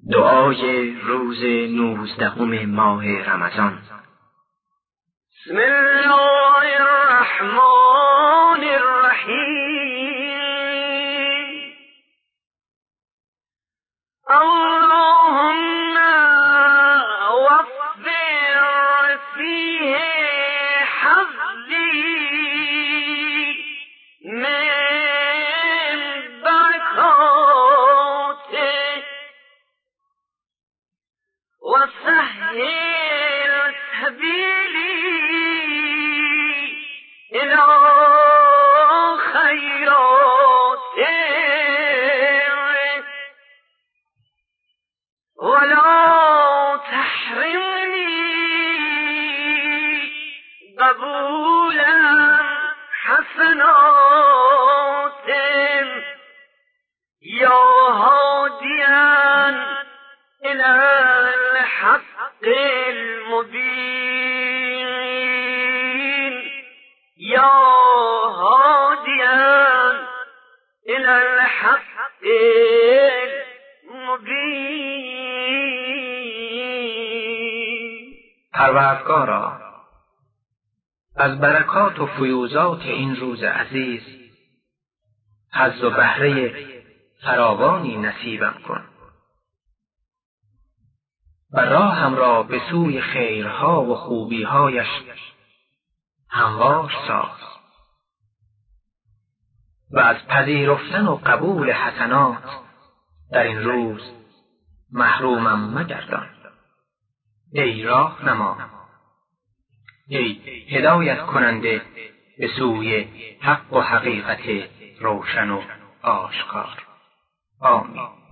دعای روز 19 ماه رمضان. بسم الله الرحمن الرحیم. اللهم وفر فیه حظی من برکاته وسهل سبیلی الى خیراته ولا تحرمني قبولا حسنات يا هاديا إلى الحق المبين يا هاديا إلى الحق المبين. پروردگارا، از برکات و فیوزات این روز عزیز حظ و بهره فراوانی نصیبم کن و راهم را به سوی خیرها و خوبیهایش هموار ساز و از پذیرفتن و قبول حسنات در این روز محرومم مگردان. ای راهنما، ای هدایت کننده به سوی حق و حقیقت روشن و آشکار. آمین.